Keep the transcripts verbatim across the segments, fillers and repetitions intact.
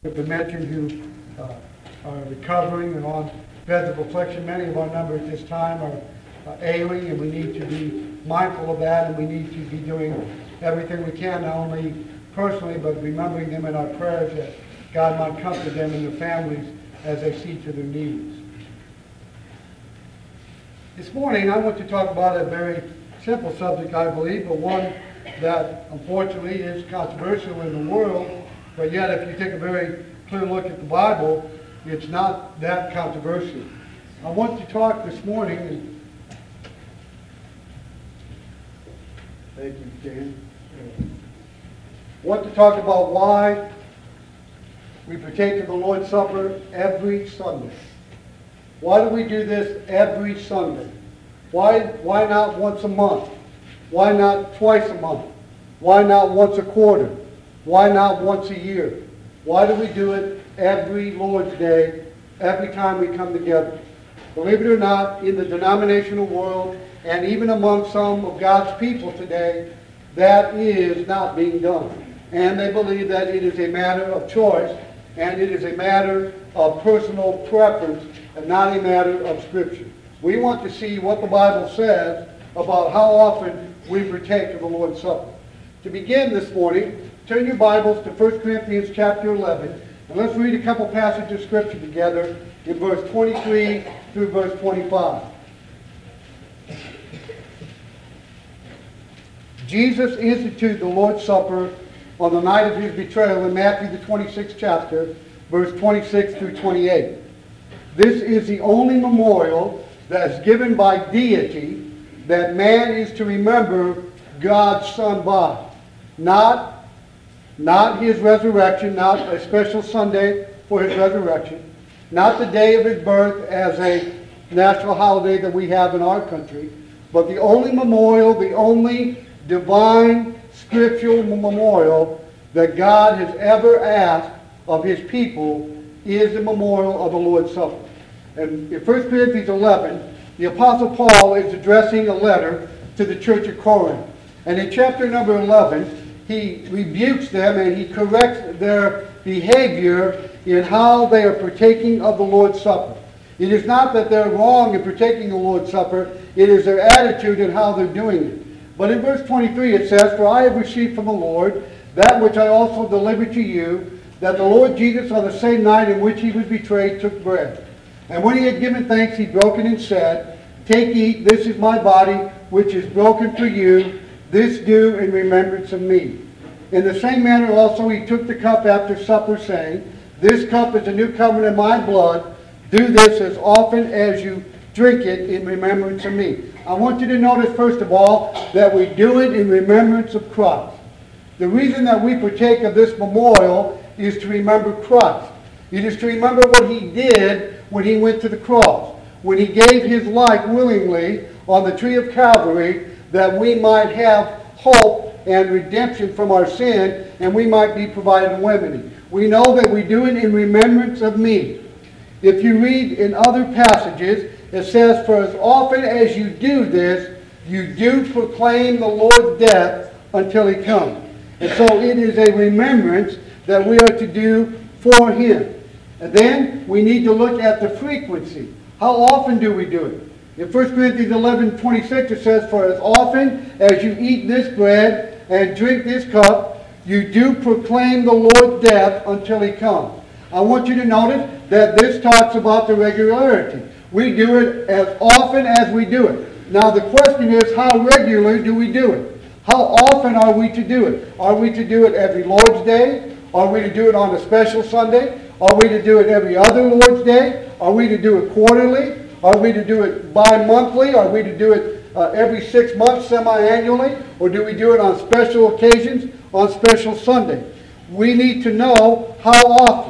The mentioned who uh, are recovering and on beds of affliction. Many of our number at this time are uh, ailing, and we need to be mindful of that, and we need to be doing everything we can, not only personally, but remembering them in our prayers that God might comfort them and their families as they see to their needs. This morning, I want to talk about a very simple subject, I believe, but one that unfortunately is controversial in the world. But yet, if you take a very clear look at the Bible, it's not that controversial. I want to talk this morning, and thank you, Dan. I want to talk about why we partake of the Lord's Supper every Sunday. Why do we do this every Sunday? Why, why not once a month? Why not twice a month? Why not once a quarter? Why not once a year? Why do we do it every Lord's Day, every time we come together? Believe it or not, in the denominational world, and even among some of God's people today, that is not being done. And they believe that it is a matter of choice, and it is a matter of personal preference, and not a matter of Scripture. We want to see what the Bible says about how often we partake of the Lord's Supper. To begin this morning, turn your Bibles to First Corinthians chapter eleven, and let's read a couple passages of Scripture together in verse twenty-three through verse twenty-five. Jesus instituted the Lord's Supper on the night of his betrayal in Matthew the twenty-sixth chapter, verse twenty-six through twenty-eight. This is the only memorial that is given by deity that man is to remember God's Son by. Not, not his resurrection, not a special Sunday for his resurrection, not the day of his birth as a national holiday that we have in our country, but the only memorial, the only divine scriptural memorial that God has ever asked of his people is the memorial of the Lord's Supper. And in First Corinthians eleven, the Apostle Paul is addressing a letter to the church of Corinth. And in chapter number eleven, he rebukes them and he corrects their behavior in how they are partaking of the Lord's Supper. It is not that they're wrong in partaking of the Lord's Supper, it is their attitude and how they're doing it. But in verse twenty-three it says, "For I have received from the Lord that which I also delivered to you, that the Lord Jesus on the same night in which he was betrayed took bread. And when he had given thanks, he broke it and said, 'Take, eat, this is my body, which is broken for you. This do in remembrance of me.' In the same manner also he took the cup after supper, saying, 'This cup is the new covenant in my blood. Do this as often as you drink it in remembrance of me.'" I want you to notice, first of all, that we do it in remembrance of Christ. The reason that we partake of this memorial is to remember Christ. It is to remember what he did when he went to the cross, when he gave his life willingly on the tree of Calvary, that we might have hope and redemption from our sin, and we might be provided a remedy. We know that we do it in remembrance of me. If you read in other passages, it says, "For as often as you do this, you do proclaim the Lord's death until he comes." And so it is a remembrance that we are to do for him. And then we need to look at the frequency. How often do we do it? In First Corinthians eleven twenty-six it says, "For as often as you eat this bread and drink this cup, you do proclaim the Lord's death until he comes." I want you to notice that this talks about the regularity. We do it as often as we do it. Now the question is, how regularly do we do it? How often are we to do it? Are we to do it every Lord's Day? Are we to do it on a special Sunday? Are we to do it every other Lord's Day? Are we to do it quarterly? Are we to do it bi-monthly? Are we to do it uh, every six months, semi-annually? Or do we do it on special occasions, on special Sunday? We need to know how often.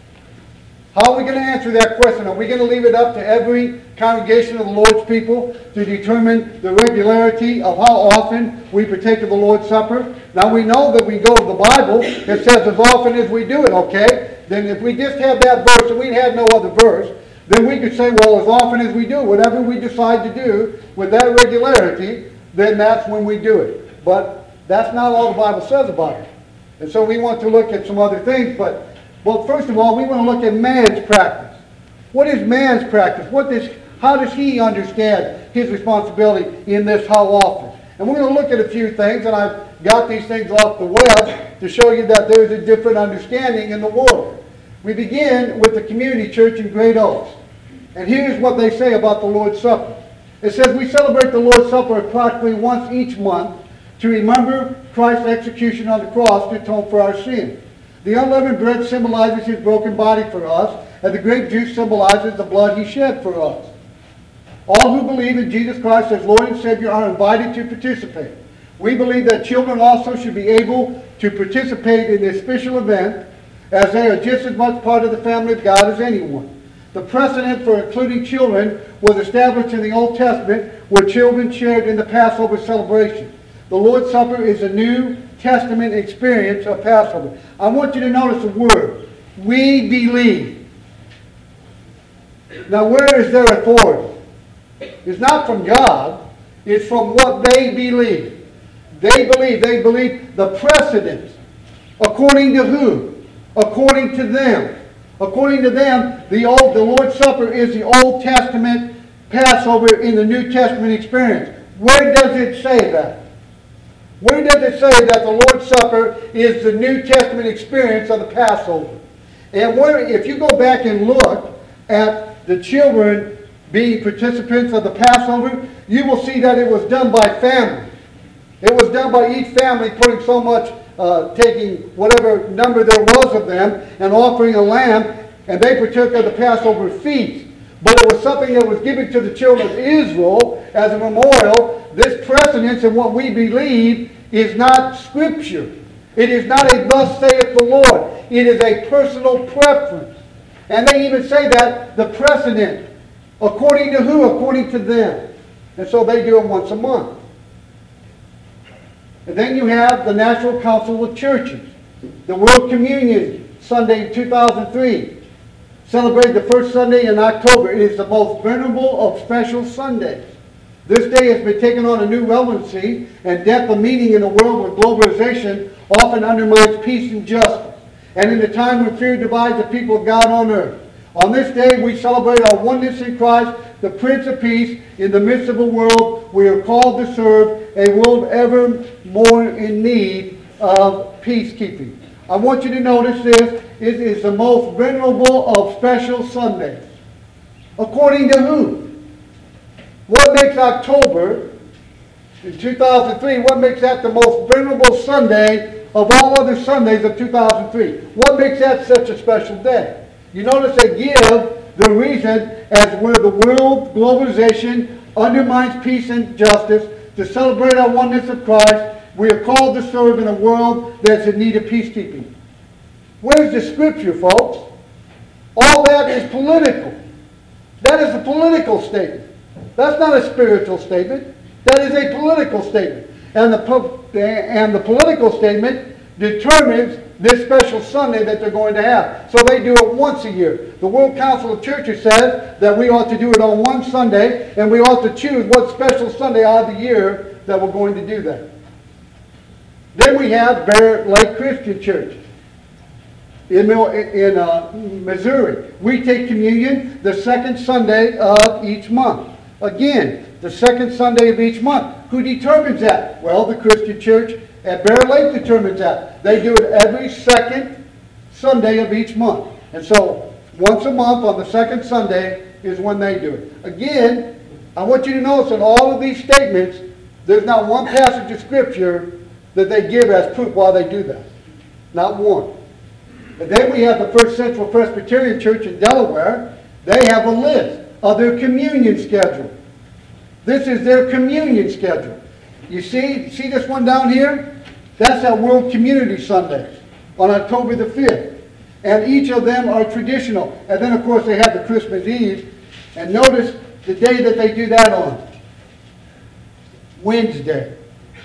How are we going to answer that question? Are we going to leave it up to every congregation of the Lord's people to determine the regularity of how often we partake of the Lord's Supper? Now we know that we go to the Bible, it says as often as we do it, okay? Then if we just had that verse and we had no other verse, then we could say, well, as often as we do, whatever we decide to do with that regularity, then that's when we do it. But that's not all the Bible says about it. And so we want to look at some other things, but Well, first of all, we want to look at man's practice. What is man's practice? What does, how does he understand his responsibility in this how often? And we're going to look at a few things, and I've got these things off the web to show you that there's a different understanding in the world. We begin with the community church in Great Oaks. And here's what they say about the Lord's Supper. It says, we celebrate the Lord's Supper approximately once each month to remember Christ's execution on the cross to atone for our sins. The unleavened bread symbolizes his broken body for us, and the grape juice symbolizes the blood he shed for us. All who believe in Jesus Christ as Lord and Savior are invited to participate. We believe that children also should be able to participate in this special event, as they are just as much part of the family of God as anyone. The precedent for including children was established in the Old Testament, where children shared in the Passover celebration. The Lord's Supper is a New Testament experience of Passover. I want you to notice the word, we believe. Now, where is their authority? It's not from God. It's from what they believe. They believe. They believe the precedent. According to who? According to them. According to them, the old, the Lord's Supper is the Old Testament Passover in the New Testament experience. Where does it say that? Where does it say that the Lord's Supper is the New Testament experience of the Passover? And where, if you go back and look at the children being participants of the Passover, you will see that it was done by family. It was done by each family putting so much, uh, taking whatever number there was of them and offering a lamb, and they partook of the Passover feast. But it was something that was given to the children of Israel as a memorial. This precedence in what we believe is not Scripture. It is not a thus saith the Lord. It is a personal preference. And they even say that the precedent, according to who? According to them. And so they do it once a month. And then you have the National Council of Churches. The World Communion Sunday in two thousand three. Celebrated the first Sunday in October. It is the most venerable of special Sundays. This day has been taken on a new relevancy and depth of meaning in a world where globalization often undermines peace and justice, and in a time when fear divides the people of God on earth. On this day, we celebrate our oneness in Christ, the Prince of Peace, in the midst of a world we are called to serve, a world ever more in need of peacekeeping. I want you to notice this. It is the most venerable of special Sundays. According to who? What makes October, in two thousand three, what makes that the most venerable Sunday of all other Sundays of two thousand three? What makes that such a special day? You notice they give the reason as where the world globalization undermines peace and justice. To celebrate our oneness of Christ, we are called to serve in a world that's in need of peacekeeping. Where's the Scripture, folks? All that is political. That is a political statement. That's not a spiritual statement. That is a political statement. And the, and the political statement determines this special Sunday that they're going to have. So they do it once a year. The World Council of Churches says that we ought to do it on one Sunday, and we ought to choose what special Sunday out of the year that we're going to do that. Then we have Bear Lake Christian Church in, in uh, Missouri. We take communion the second Sunday of each month. Again, the second Sunday of each month. Who determines that? Well, the Christian Church at Bear Lake determines that. They do it every second Sunday of each month. And so, once a month on the second Sunday is when they do it. Again, I want you to notice in all of these statements, there's not one passage of Scripture that they give as proof why they do that. Not one. And then we have the First Central Presbyterian Church in Delaware. They have a list of their communion schedule. This is their communion schedule. You see, see this one down here? That's our World Community Sundays on October the fifth. And each of them are traditional. And then, of course, they have the Christmas Eve. And notice the day that they do that on. Wednesday.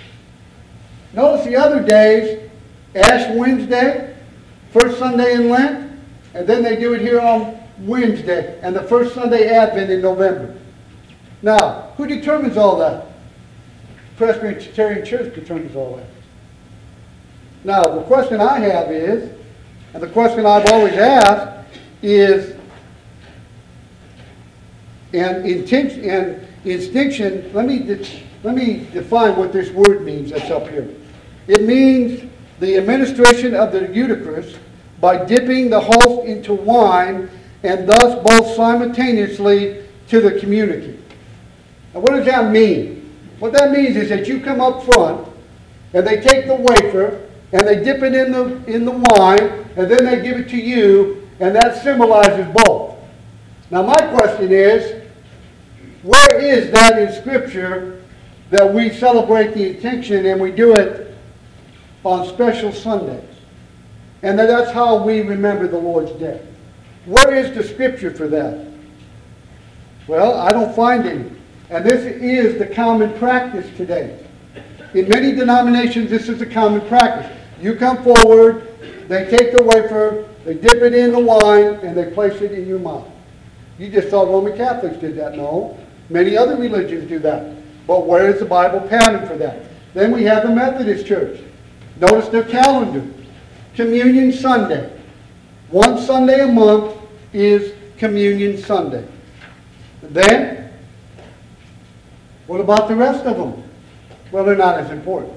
Notice the other days, Ash Wednesday, first Sunday in Lent, and then they do it here on Wednesday, and the first Sunday Advent in November. Now, who determines all that? Presbyterian Church determines all that. Now, the question I have is, And the question I've always asked is, and intinction, and instinction, let me, de- let me define what this word means that's up here. It means the administration of the Eucharist by dipping the host into wine and thus both simultaneously to the community. Now what does that mean? What that means is that you come up front and they take the wafer and they dip it in the, in the wine and then they give it to you, and that symbolizes both. Now my question is, where is that in Scripture that we celebrate the intinction and we do it on special Sundays? And that that's how we remember the Lord's Day. Where is the Scripture for that? Well, I don't find any. And this is the common practice today. In many denominations, this is the common practice. You come forward, they take the wafer, they dip it in the wine, and they place it in your mouth. You just thought Roman Catholics did that. No. Many other religions do that. But where is the Bible pattern for that? Then we have the Methodist Church. Notice their calendar. Communion Sunday. One Sunday a month is Communion Sunday. Then, what about the rest of them? Well, they're not as important.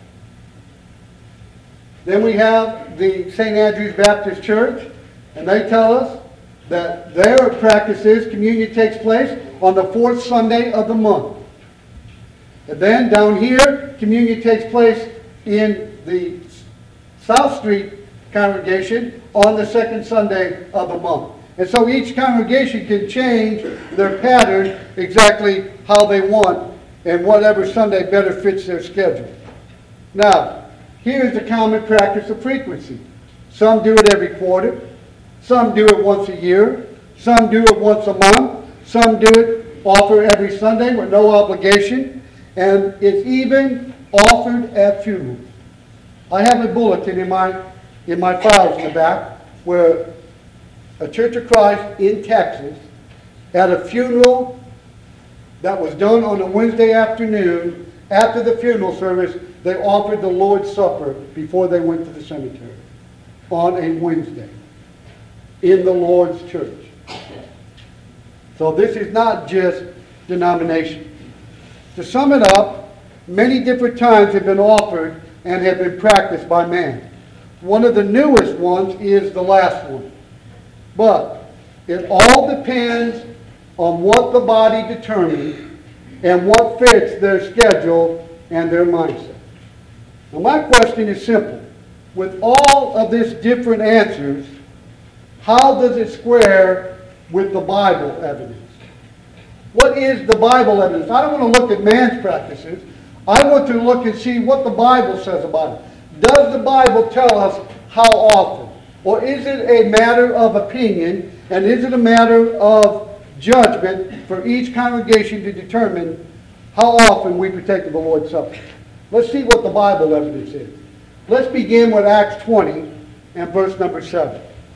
Then we have the Saint Andrew's Baptist Church, and they tell us that their practice is communion takes place on the fourth Sunday of the month. And then down here, communion takes place in the South Street congregation on the second Sunday of the month. And so each congregation can change their pattern exactly how they want and whatever Sunday better fits their schedule. Now, here's the common practice of frequency. Some do it every quarter. Some do it once a year. Some do it once a month. Some do it offer every Sunday with no obligation. And it's even offered at funerals. I have a bulletin in my, in my files in the back where a Church of Christ in Texas at a funeral that was done on a Wednesday afternoon, after the funeral service, they offered the Lord's Supper before they went to the cemetery on a Wednesday in the Lord's church. So this is not just denomination. To sum it up, many different times have been offered and have been practiced by man. One of the newest ones is the last one. But it all depends on what the body determines and what fits their schedule and their mindset. Now my question is simple. With all of these different answers, how does it square with the Bible evidence? What is the Bible evidence? I don't want to look at man's practices. I want to look and see what the Bible says about it. Does the Bible tell us how often? Or is it a matter of opinion, and is it a matter of judgment for each congregation to determine how often we partake of the Lord's Supper? Let's see what the Bible evidence is. Let's begin with Acts twenty and verse number seven.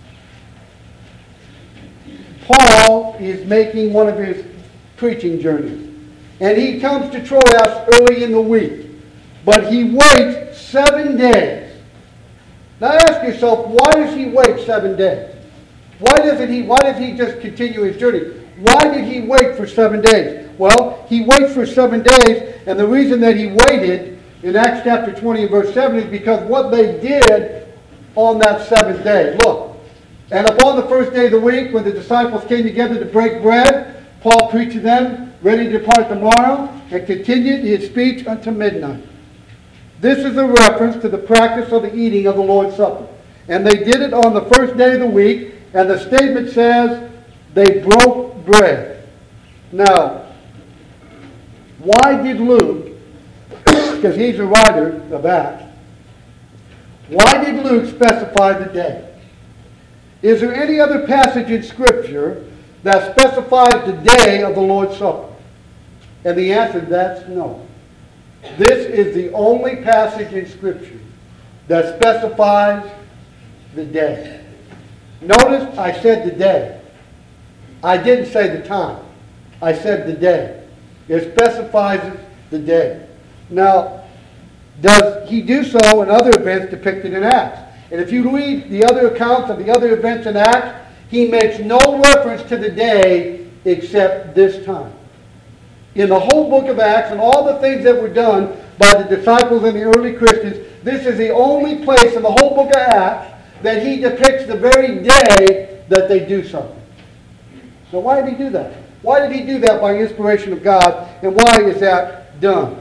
Paul is making one of his preaching journeys, and he comes to Troas early in the week, but he waits seven days. Now ask yourself, why does he wait seven days? Why doesn't he, why does he just continue his journey? Why did he wait for seven days? Well, he waits for seven days, and the reason that he waited in Acts chapter twenty and verse seven is because what they did on that seventh day. Look, and upon the first day of the week, when the disciples came together to break bread, Paul preached to them, ready to depart tomorrow, and continued his speech unto midnight. This is a reference to the practice of the eating of the Lord's Supper. And they did it on the first day of the week, and the statement says they broke bread. Now, why did Luke, because he's a writer of Acts, why did Luke specify the day? Is there any other passage in Scripture that specifies the day of the Lord's Supper? And the answer to that's no. This is the only passage in Scripture that specifies the day. Notice I said the day. I didn't say the time. I said the day. It specifies the day. Now, does he do so in other events depicted in Acts? And if you read the other accounts of the other events in Acts, he makes no reference to the day except this time. In the whole book of Acts and all the things that were done by the disciples and the early Christians, this is the only place in the whole book of Acts that he depicts the very day that they do something. So why did he do that? Why did he do that by inspiration of God, and why is that done?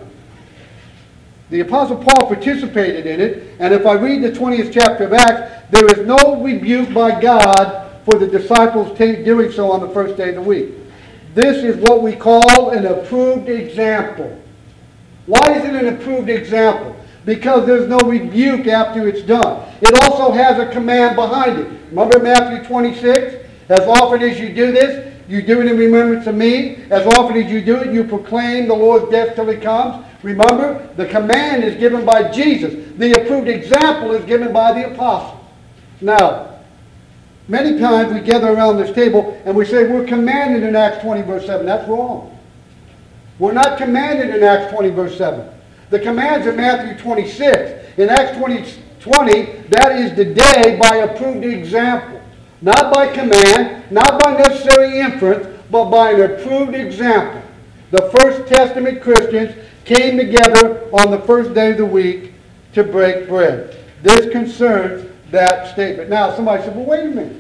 The Apostle Paul participated in it, and if I read the twentieth chapter of Acts, there is no rebuke by God for the disciples doing so on the first day of the week. This is what we call an approved example. Why is it an approved example? Because there's no rebuke after it's done. It also has a command behind it. Remember Matthew twenty-six? As often as you do this, you do it in remembrance of me. As often as you do it, you proclaim the Lord's death till he comes. Remember, the command is given by Jesus. The approved example is given by the apostles. Now, many times we gather around this table and we say we're commanded in Acts twenty verse seven. That's wrong. We're not commanded in Acts twenty verse seven. The command's in Matthew twenty-six. In Acts twenty, twenty, that is the day by approved example. Not by command, not by necessary inference, but by an approved example. The First Testament Christians came together on the first day of the week to break bread. This concerns that statement. Now, somebody said, well, wait a minute.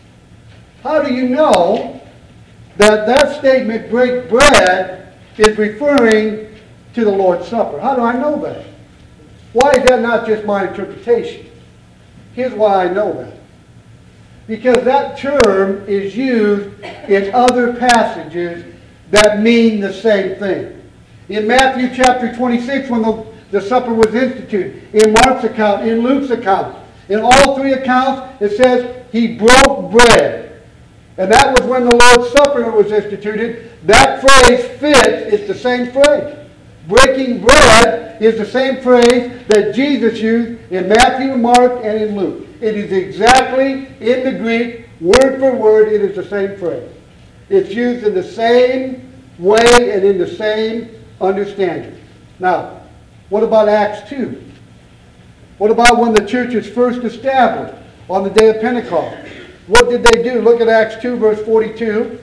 How do you know that that statement, break bread, is referring to the Lord's Supper? How do I know that? Why is that not just my interpretation? Here's why I know that. Because that term is used in other passages that mean the same thing. In Matthew chapter twenty-six, when the, the supper was instituted, in Mark's account, in Luke's account, in all three accounts, it says he broke bread. And that was when the Lord's Supper was instituted. That phrase fits, it's the same phrase. Breaking bread is the same phrase that Jesus used in Matthew, Mark, and in Luke. It is exactly in the Greek, word for word, it is the same phrase. It's used in the same way and in the same understanding. Now, what about Acts two? What about when the church is first established on the day of Pentecost? What did they do? Look at Acts two, verse forty-two.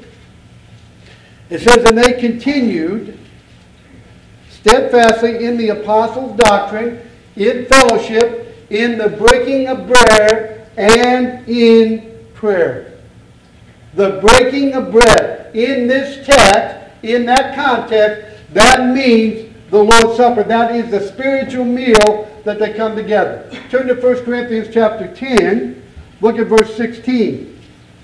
It says, and they continued steadfastly in the apostles' doctrine, in fellowship, in the breaking of bread, and in prayer. The breaking of bread. In this text, in that context, that means the Lord's Supper. That is the spiritual meal that they come together. Turn to First Corinthians chapter ten. Look at verse sixteen.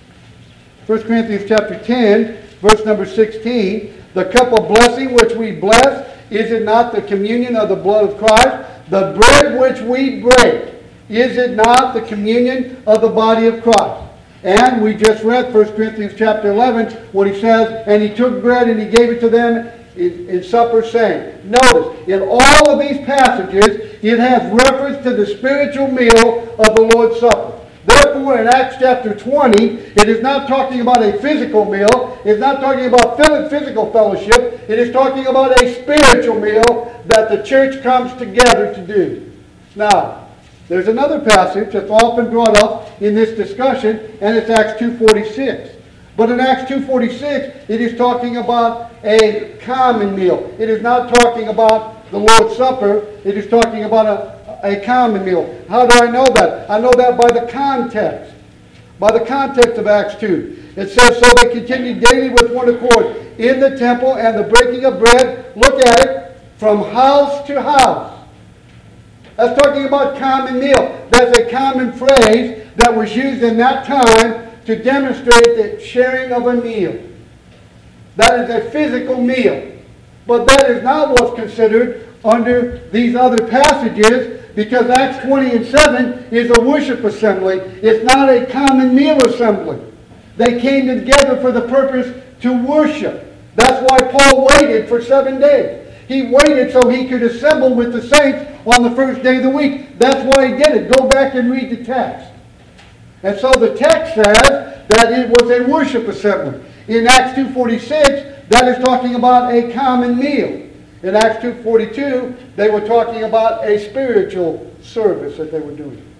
First Corinthians chapter ten, verse number sixteen. The cup of blessing which we bless, is it not the communion of the blood of Christ? The bread which we break, is it not the communion of the body of Christ? And we just read First Corinthians chapter eleven when he says, and he took bread and he gave it to them in, in supper, saying. Notice, in all of these passages, it has reference to the spiritual meal of the Lord's Supper. Therefore, in Acts chapter twenty, it is not talking about a physical meal. It's not talking about physical fellowship. It is talking about a spiritual meal that the church comes together to do. Now, there's another passage that's often brought up in this discussion, and it's Acts two forty-six. But in Acts two forty-six, it is talking about a common meal. It is not talking about the Lord's Supper. It is talking about a, a common meal. How do I know that? I know that by the context. By the context of Acts two. It says, so they continued daily with one accord in the temple and the breaking of bread. Look at it. From house to house. That's talking about common meal. That's a common phrase that was used in that time to demonstrate the sharing of a meal. That is a physical meal. But that is not what's considered under these other passages, because Acts twenty and seven is a worship assembly. It's not a common meal assembly. They came together for the purpose to worship. That's why Paul waited for seven days. He waited so he could assemble with the saints on the first day of the week. That's why he did it. Go back and read the text. And so the text says that it was a worship assembly. In Acts two forty-six, that is talking about a common meal. In Acts two forty-two, they were talking about a spiritual service that they were doing.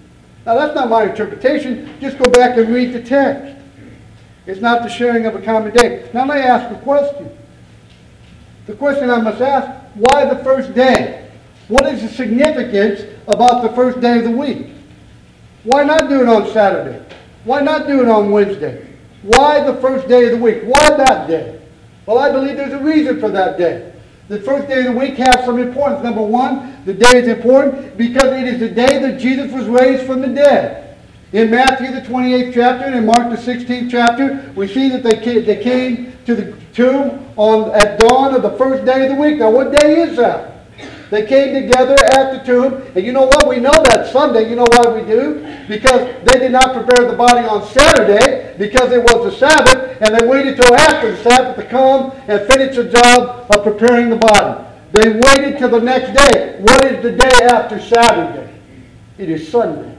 Now that's not my interpretation. Just go back and read the text. It's not the sharing of a common day. Now let me ask a question. The question I must ask, why the first day? What is the significance about the first day of the week? Why not do it on Saturday? Why not do it on Wednesday? Why the first day of the week? Why that day? Well, I believe there's a reason for that day. The first day of the week has some importance. Number one, the day is important because it is the day that Jesus was raised from the dead. In Matthew the twenty-eighth chapter and in Mark the sixteenth chapter, we see that they came, they came to the tomb on, at dawn of the first day of the week. Now, what day is that? They came together at the tomb, and you know what? We know that's Sunday. You know why we do? Because they did not prepare the body on Saturday, because it was the Sabbath, and they waited till after the Sabbath to come and finish the job of preparing the body. They waited till the next day. What is the day after Saturday? It is Sunday.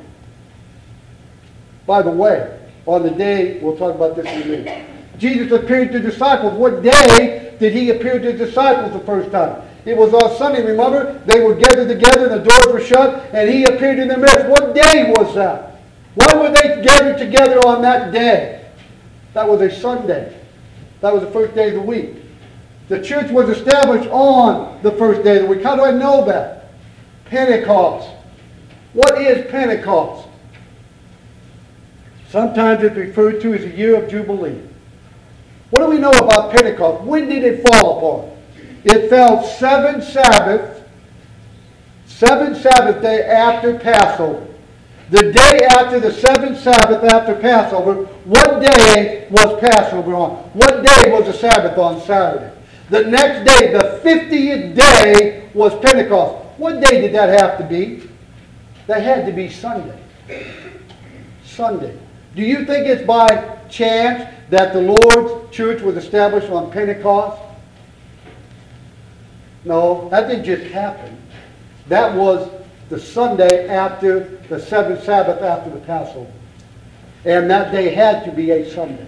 By the way, on the day, we'll talk about this in a minute, Jesus appeared to disciples. What day did he appear to disciples the first time? It was on Sunday, remember? They were gathered together, the doors were shut, and he appeared in their midst. What day was that? Why were they gathered together on that day? That was a Sunday. That was the first day of the week. The church was established on the first day of the week. How do I know that? Pentecost. What is Pentecost? Sometimes it's referred to as a year of Jubilee. What do we know about Pentecost? When did it fall upon? It fell seven Sabbaths, seven Sabbath day after Passover. The day after the seventh Sabbath after Passover, what day was Passover on? What day was the Sabbath on? Saturday. The next day, the fiftieth day, was Pentecost. What day did that have to be? That had to be Sunday. Sunday. Do you think it's by chance that the Lord's church was established on Pentecost? No, that didn't just happen. That was the Sunday after the seventh Sabbath after the Passover. And that day had to be a Sunday.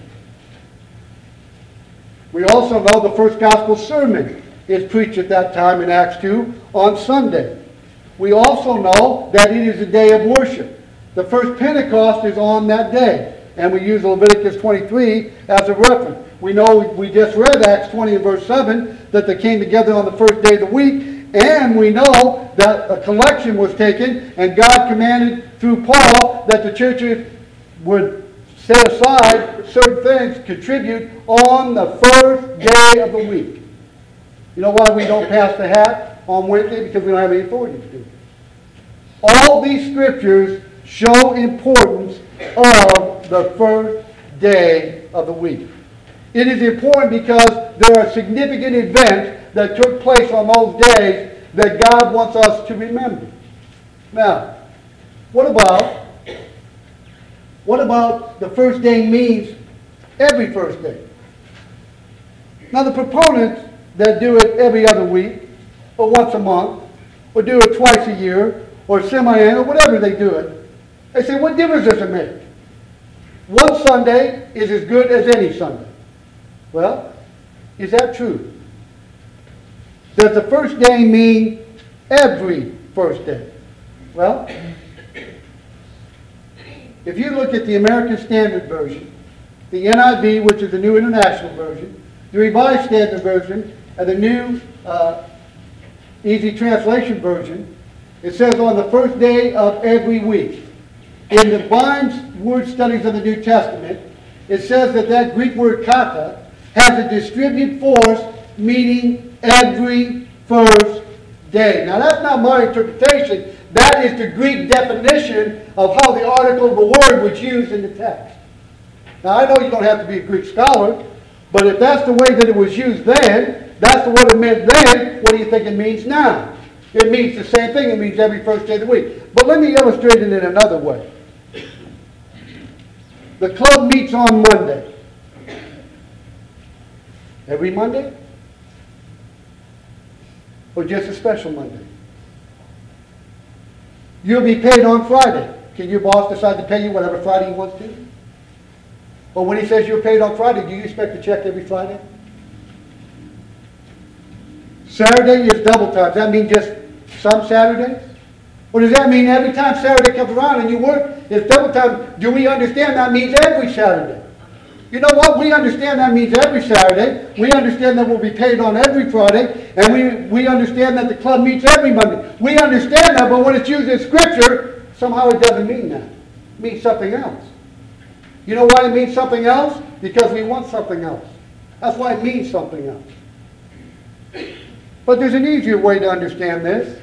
We also know the first gospel sermon is preached at that time in Acts two on Sunday. We also know that it is a day of worship. The first Pentecost is on that day. And we use Leviticus twenty-three as a reference. We know we just read Acts twenty and verse seven that they came together on the first day of the week. And we know that a collection was taken and God commanded through Paul that the churches would set aside certain things, contribute on the first day of the week. You know why we don't pass the hat on Wednesday? Because we don't have any authority to do it. All these scriptures show importance of the first day of the week. It is important because there are significant events that took place on those days that God wants us to remember. Now, what about what about the first day means every first day? Now, the proponents that do it every other week, or once a month, or do it twice a year, or semi-annual, whatever they do it, they say, what difference does it make? One Sunday is as good as any Sunday. Well, is that true? Does the first day mean every first day? Well, if you look at the American Standard Version, the N I V, which is the New International Version, the Revised Standard Version, and the New uh, Easy Translation Version, it says on the first day of every week. In the Vine's Word Studies of the New Testament, it says that that Greek word kata has a distributed force meaning every first day. Now that's not my interpretation. That is the Greek definition of how the article of a word was used in the text. Now I know you don't have to be a Greek scholar, but if that's the way that it was used then, that's the what it meant then, what do you think it means now? It means the same thing. It means every first day of the week. But let me illustrate it in another way. The club meets on Monday. Every Monday? Or just a special Monday? You'll be paid on Friday. Can your boss decide to pay you whatever Friday he wants to? Or when he says you're paid on Friday, do you expect a check every Friday? Saturday is double time. Does that mean just some Saturdays? Or does that mean every time Saturday comes around and you work, it's double time? Do we understand that means every Saturday? You know what? We understand that means every Saturday. We understand that we'll be paid on every Friday. And we, we understand that the club meets every Monday. We understand that, but when it's used in Scripture, somehow it doesn't mean that. It means something else. You know why it means something else? Because we want something else. That's why it means something else. But there's an easier way to understand this.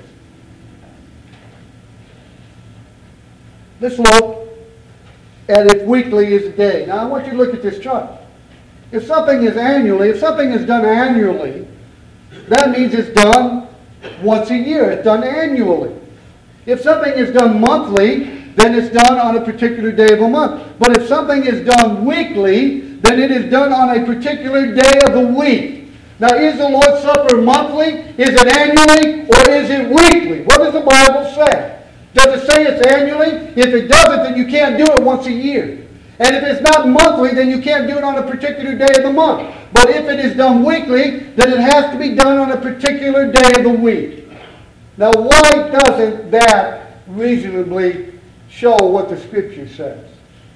Let's look at if weekly is a day. Now I want you to look at this chart. If something is annually, if something is done annually, that means it's done once a year. It's done annually. If something is done monthly, then it's done on a particular day of a month. But if something is done weekly, then it is done on a particular day of the week. Now, is the Lord's Supper monthly? Is it annually? Or is it weekly? What does the Bible say? Does it say it's annually? If it doesn't, then you can't do it once a year. And if it's not monthly, then you can't do it on a particular day of the month. But if it is done weekly, then it has to be done on a particular day of the week. Now, why doesn't that reasonably show what the Scripture says?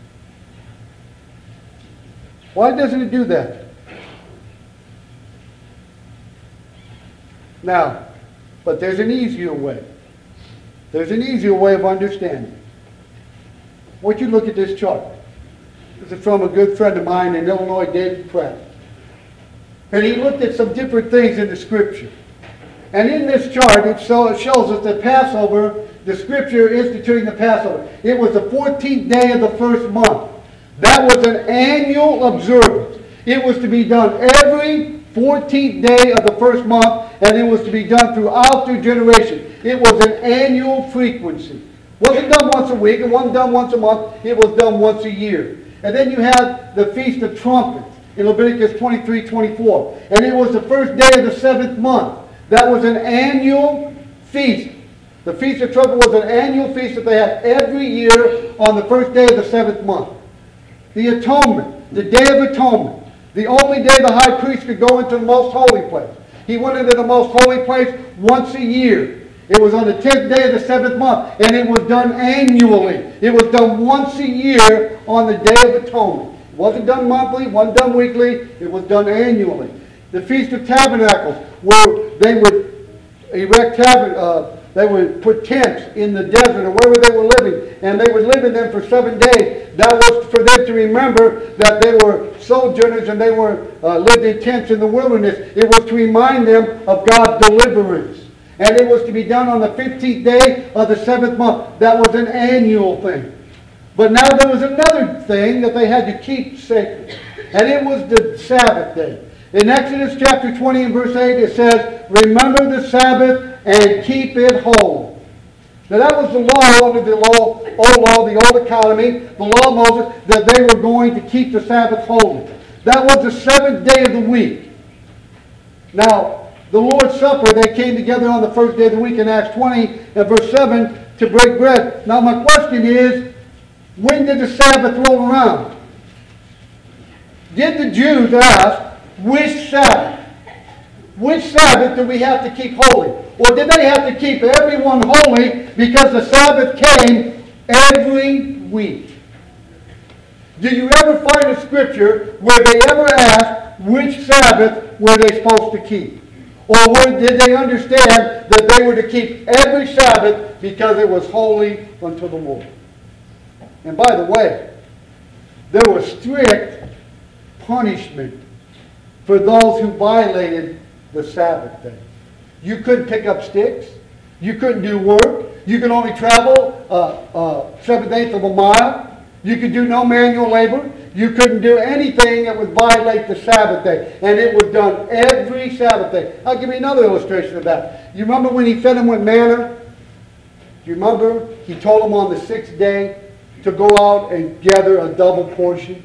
Why doesn't it do that? Now, but there's an easier way. There's an easier way of understanding. I want you to look at this chart. This is from a good friend of mine in Illinois, David Pratt. And he looked at some different things in the Scripture. And in this chart, it shows us that Passover, the Scripture instituting the Passover, it was the fourteenth day of the first month. That was an annual observance. It was to be done every fourteenth day of the first month, and it was to be done throughout their generation. It was an annual frequency. It wasn't done once a week, it wasn't done once a month, it was done once a year. And then you had the Feast of Trumpets in Leviticus twenty-three twenty-four. And it was the first day of the seventh month. That was an annual feast. The Feast of Trumpets was an annual feast that they had every year on the first day of the seventh month. The Atonement, the Day of Atonement, the only day the high priest could go into the most holy place. He went into the most holy place once a year. It was on the tenth day of the seventh month, and it was done annually. It was done once a year on the Day of Atonement. It wasn't done monthly, it wasn't done weekly, it was done annually. The Feast of Tabernacles, where they would erect tabern- uh, they would put tents in the desert or wherever they were living, and they would live in them for seven days. That was for them to remember that they were sojourners and they were uh, lived in tents in the wilderness. It was to remind them of God's deliverance. And it was to be done on the fifteenth day of the seventh month. That was an annual thing. But now there was another thing that they had to keep sacred, and it was the Sabbath day. In Exodus chapter twenty and verse eight, it says, "Remember the Sabbath and keep it holy." Now that was the law under the law, old law, the old economy, the law of Moses, that they were going to keep the Sabbath holy. That was the seventh day of the week. Now, the Lord's Supper, they came together on the first day of the week in Acts twenty and verse seven to break bread. Now my question is, when did the Sabbath roll around? Did the Jews ask, which Sabbath? Which Sabbath do we have to keep holy? Or did they have to keep everyone holy because the Sabbath came every week? Do you ever find a scripture where they ever asked which Sabbath were they supposed to keep? Or where did they understand that they were to keep every Sabbath because it was holy unto the Lord? And by the way, there was strict punishment for those who violated the Sabbath day. You couldn't pick up sticks. You couldn't do work. You could only travel uh, uh, seventh-eighth of a mile. You could do no manual labor. You couldn't do anything that would violate the Sabbath day. And it was done every Sabbath day. I'll give you another illustration of that. You remember when he fed them with manna? Do you remember? He told them on the sixth day to go out and gather a double portion.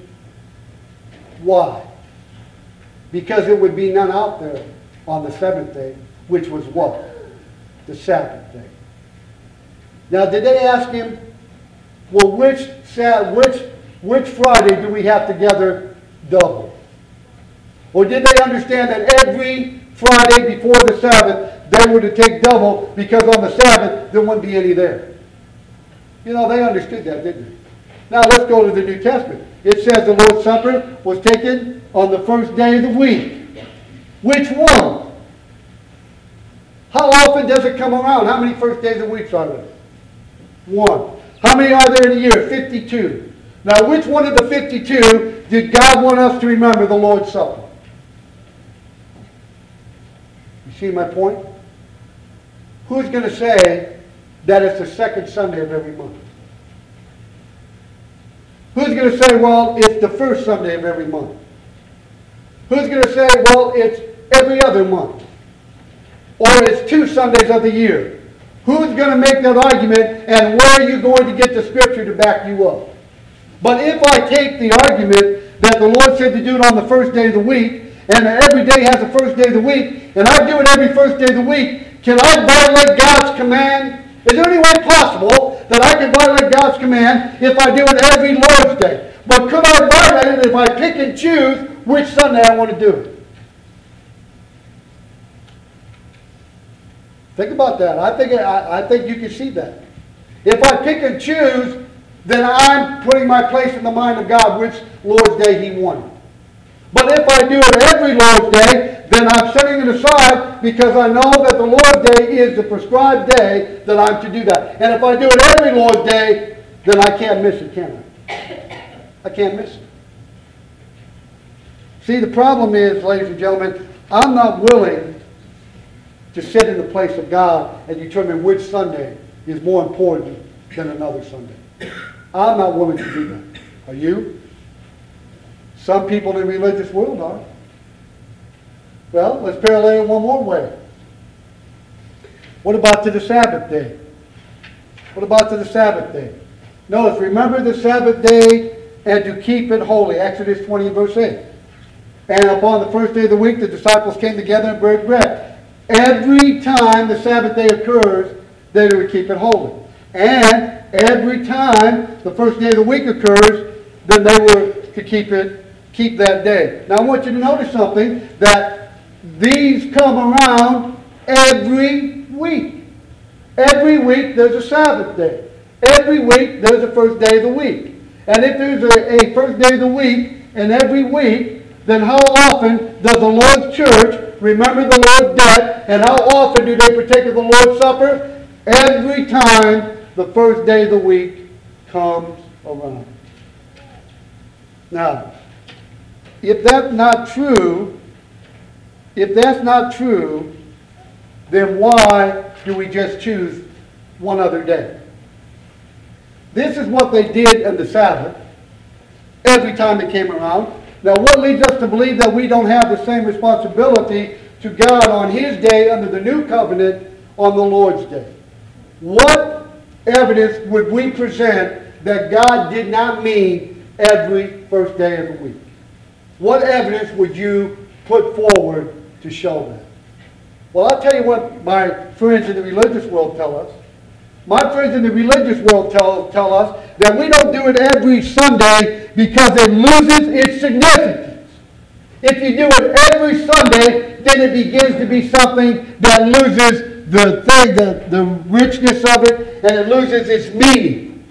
Why? Because it would be none out there on the seventh day, which was what? The Sabbath day. Now, did they ask him, well, which which which Friday do we have to gather double? Or did they understand that every Friday before the Sabbath, they were to take double because on the Sabbath there wouldn't be any there. You know, they understood that, didn't they? Now let's go to the New Testament. It says the Lord's Supper was taken on the first day of the week. Which one? How often does it come around? How many first days of the week are there? One. How many are there in a year? fifty-two. Now, which one of the fifty-two did God want us to remember the Lord's Supper? You see my point? Who's going to say that it's the second Sunday of every month? Who's going to say, well, it's the first Sunday of every month? Who's going to say, well, it's every other month? Or it's two Sundays of the year? Who's going to make that argument, and where are you going to get the scripture to back you up? But if I take the argument that the Lord said to do it on the first day of the week, and that every day has a first day of the week, and I do it every first day of the week, can I violate God's command? Is there any way possible that I can violate God's command if I do it every Lord's Day? But could I violate it if I pick and choose which Sunday I want to do it? Think about that. I think, I, I think you can see that. If I pick and choose, then I'm putting my place in the mind of God which Lord's Day He wanted. But if I do it every Lord's Day, then I'm setting it aside because I know that the Lord's Day is the prescribed day that I'm to do that. And if I do it every Lord's Day, then I can't miss it, can I? I can't miss it. See, the problem is, ladies and gentlemen, I'm not willing to sit in the place of God and determine which Sunday is more important than another Sunday. I'm not willing to do that. Are you? Some people in the religious world are. Well, let's parallel it one more way. What about to the Sabbath day? What about to the Sabbath day? Notice, remember the Sabbath day and to keep it holy. Exodus twenty, verse eight. And upon the first day of the week, the disciples came together and broke bread. Every time the Sabbath day occurs, they would keep it holy. And every time the first day of the week occurs, then they were to keep it, keep that day. Now I want you to notice something, that these come around every week. Every week there's a Sabbath day. Every week there's a first day of the week. And if there's a, a first day of the week in every week, then how often does the Lord's church remember the Lord's death, and how often do they partake of the Lord's Supper? Every time the first day of the week comes around. Now, if that's not true, if that's not true, then why do we just choose one other day? This is what they did in the Sabbath every time it came around. Now, what leads us to believe that we don't have the same responsibility to God on His day under the new covenant on the Lord's day? What evidence would we present that God did not mean every first day of the week? What evidence would you put forward to show that? Well, I'll tell you what my friends in the religious world tell us. My friends in the religious world tell, tell us that we don't do it every Sunday because it loses its significance. If you do it every Sunday, then it begins to be something that loses the thing, the, the richness of it, and it loses its meaning.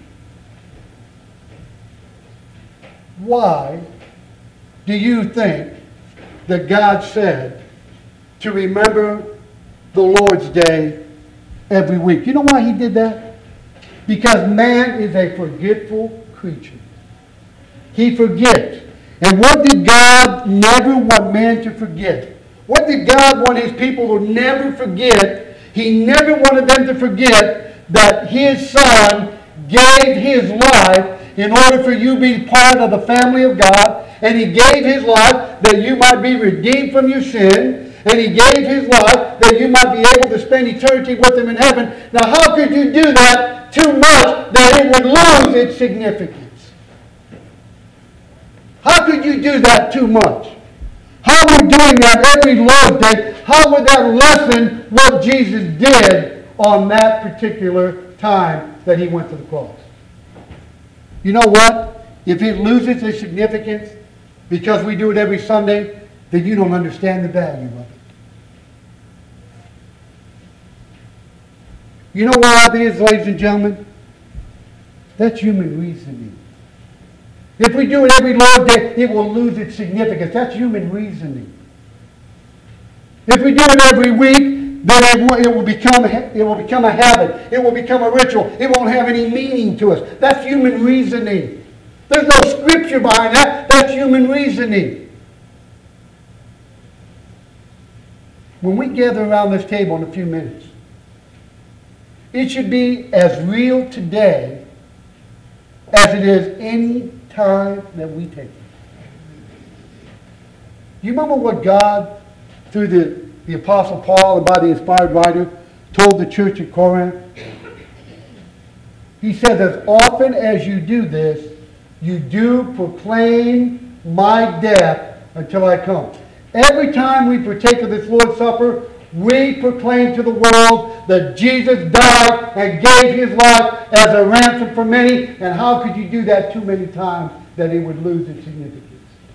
Why do you think that God said to remember the Lord's Day every week? You know why He did that? Because man is a forgetful creature. He forgets. And what did God never want man to forget? What did God want His people to never forget? He never wanted them to forget that His Son gave His life in order for you to be part of the family of God. And He gave His life that you might be redeemed from your sin. And He gave His life that you might be able to spend eternity with Him in heaven. Now, how could you do that too much that it would lose its significance? How could you do that too much? How would doing that every Lord's Day, how would that lessen what Jesus did on that particular time that He went to the cross? You know what? If it loses its significance because we do it every Sunday, then you don't understand the value of it. You know what that is, ladies and gentlemen? That's human reasoning. If we do it every Lord's Day, it will lose its significance. That's human reasoning. If we do it every week, then it will, it will become it will become a habit. It will become a ritual. It won't have any meaning to us. That's human reasoning. There's no scripture behind that. That's human reasoning. When we gather around this table in a few minutes, it should be as real today as it is any time that we take it. Do you remember what God, through the, the Apostle Paul and by the inspired writer, told the church at Corinth? He said, as often as you do this, you do proclaim my death until I come. Every time we partake of this Lord's Supper, we proclaim to the world that Jesus died and gave his life as a ransom for many. And how could you do that too many times that it would lose its significance?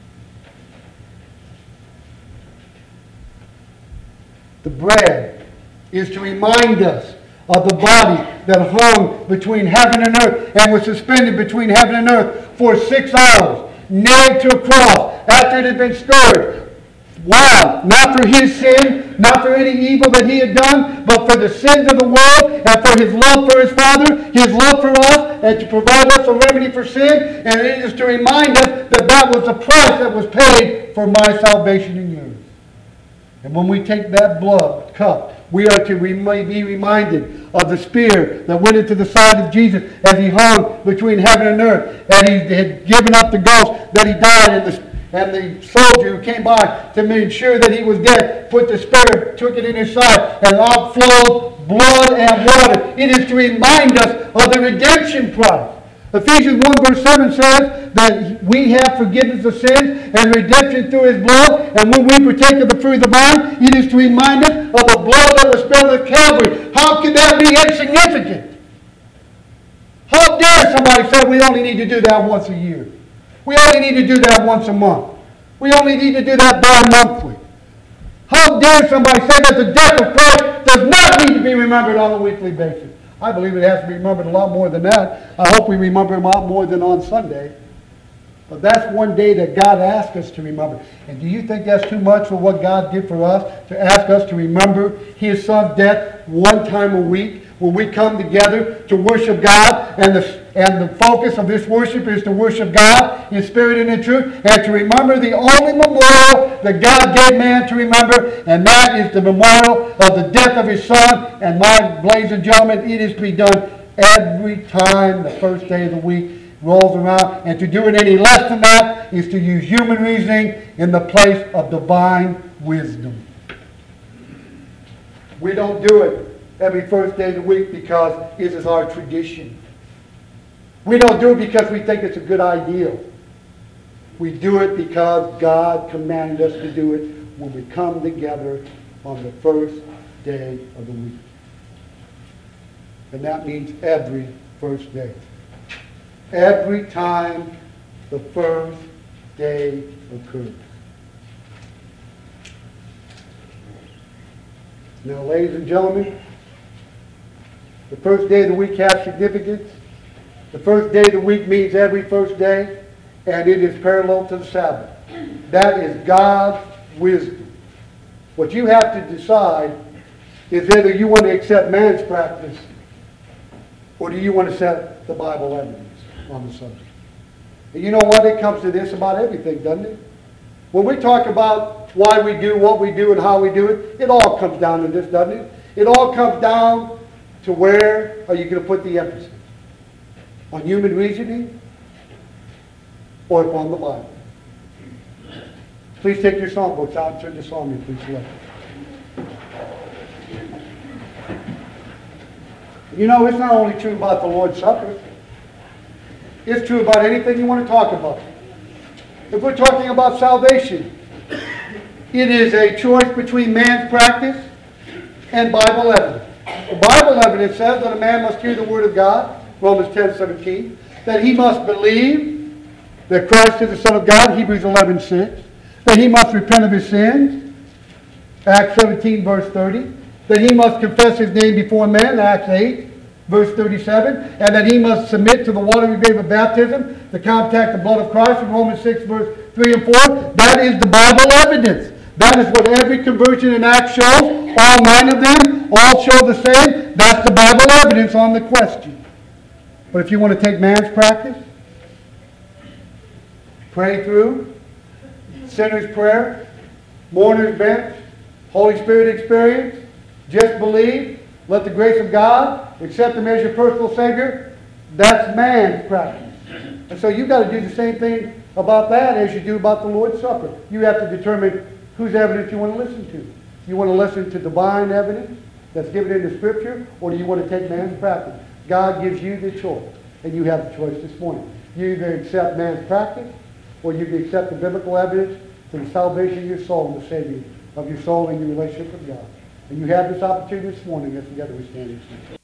The bread is to remind us of the body that hung between heaven and earth and was suspended between heaven and earth for six hours, nailed to a cross after it had been scourged. Why? Not for his sin, not for any evil that he had done, but for the sins of the world and for his love for his Father, his love for us, and to provide us a remedy for sin. And it is to remind us that that was the price that was paid for my salvation and yours. And when we take that blood cup, we are to rem- be reminded of the spear that went into the side of Jesus as he hung between heaven and earth, and he had given up the ghost, that he died, and the And the soldier who came by to make sure that he was dead put the spear, took it in his side, and out flowed blood and water. It is to remind us of the redemption price. Ephesians one verse seven says that we have forgiveness of sins and redemption through his blood. And when we partake of the fruit of the vine, it is to remind us of the blood that was spilled at Calvary. How can that be insignificant? How dare somebody say we only need to do that once a year? We only need to do that once a month. We only need to do that bi-monthly. How dare somebody say that the death of Christ does not need to be remembered on a weekly basis? I believe it has to be remembered a lot more than that. I hope we remember a lot more than on Sunday. But that's one day that God asked us to remember. And do you think that's too much for what God did for us? To ask us to remember his son's death one time a week when we come together to worship God, and the, and the focus of this worship is to worship God in spirit and in truth, and to remember the only memorial that God gave man to remember, and that is the memorial of the death of his son. And my ladies and gentlemen, it is to be done every time the first day of the week rolls around. And to do it any less than that is to use human reasoning in the place of divine wisdom. We don't do it every first day of the week because it is our tradition. We don't do it because we think it's a good idea. We do it because God commanded us to do it when we come together on the first day of the week. And that means every first day. Every time the first day occurs. Now, ladies and gentlemen, the first day of the week has significance. The first day of the week means every first day, and it is parallel to the Sabbath. That is God's wisdom. What you have to decide is whether you want to accept man's practice or do you want to accept the Bible evidence on the subject. And you know what? It comes to this about everything, doesn't it? When we talk about why we do what we do and how we do it, it all comes down to this, doesn't it? It all comes down to where are you going to put the emphasis? On human reasoning or upon the Bible? Please take your songbooks out and turn to Psalm, you please select. You know, it's not only true about the Lord's Supper. It's true about anything you want to talk about. If we're talking about salvation, it is a choice between man's practice and Bible evidence. The Bible evidence says that a man must hear the Word of God, Romans ten seventeen, that he must believe that Christ is the Son of God, Hebrews eleven six, that he must repent of his sins, Acts seventeen verse thirty, that he must confess his name before men, Acts eight, verse thirty-seven, and that he must submit to the watery grave of baptism, the contact the blood of Christ, in Romans six, verse three and four. That is the Bible evidence. That is what every conversion in Acts shows. All nine of them all show the same. That's the Bible evidence on the question. But if you want to take man's practice, pray through, sinner's prayer, mourner's bench, Holy Spirit experience, just believe, let the grace of God, accept Him as your personal Savior, that's man's practice. And so you've got to do the same thing about that as you do about the Lord's Supper. You have to determine whose evidence you want to listen to. You want to listen to divine evidence that's given in the Scripture, or do you want to take man's practice? God gives you the choice, and you have the choice this morning. You either accept man's practice, or you can accept the biblical evidence to the salvation of your soul and the saving of your soul and your relationship with God. And you have this opportunity this morning as together we stand and sing.